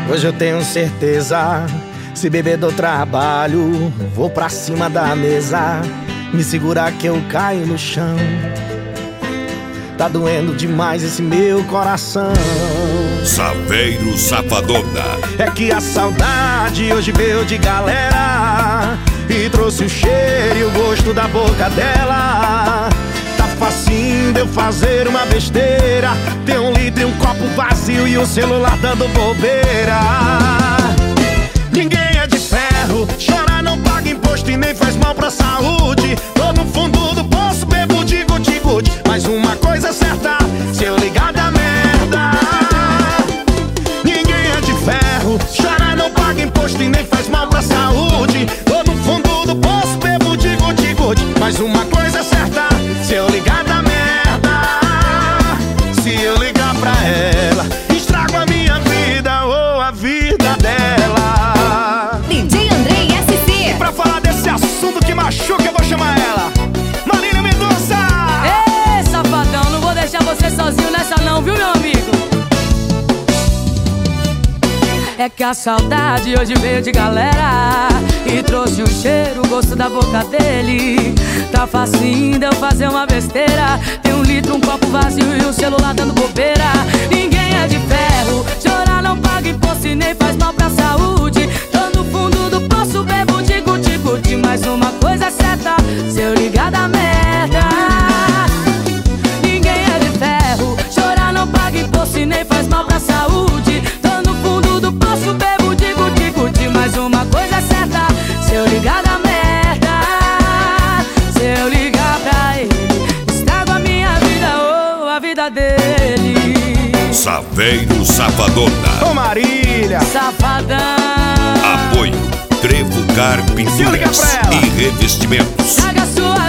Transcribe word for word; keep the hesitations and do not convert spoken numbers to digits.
Hoje eu tenho certeza, se beber do trabalho, vou pra cima da mesa, me segurar que eu caio no chão. Tá doendo demais esse meu coração. Saveiro Safadona. É que a saudade hoje veio de galera e trouxe o cheiro e o gosto da boca dela. Tá facinho de eu fazer uma besteira, ter um litro e um copo vazio e o celular dando bobeira. Ninguém é de ferro, chorar não paga imposto e nem faz mal pra saúde. Tô no fundo do poço, bebo de guti-guti, mas uma coisa é certa, se eu ligar da merda. Ninguém é de ferro, chorar não paga imposto e nem faz mal pra saúde. Tô no fundo do poço, bebo de guti-guti, mas uma coisa é certa, se eu ligar da merda. Se eu ligar pra ela, estrago a minha vida ou a vida dela. D J Andrei S C. Pra falar desse assunto que machuca, eu vou chamar ela, Marília Mendonça. Ê, safadão, não vou deixar você sozinho nessa não, viu, meu amigo? É que a saudade hoje veio de galera e trouxe o cheiro, o gosto da boca dele. Tá facinho de eu fazer uma besteira, tem um litro, um copo vazio e o celular dando bobeira. Ninguém é de ferro, chorar não paga imposto e nem faz mal pra saúde. Tô no fundo do poço, bebo de guti-guti, mas uma coisa é certa, se eu ligar da merda. Ninguém é de ferro, chorar não paga imposto e nem faz mal pra saúde. Tô no fundo do poço, bebo de guti-guti, mas uma coisa é certa, se eu ligar da merda. Se eu ligar pra ele, estrago a minha vida ou a vida dele. Saveiro Safadona. Ô Marília, Safadão. Apoio Trevo Car Pinturas e Revestimentos. Traga sua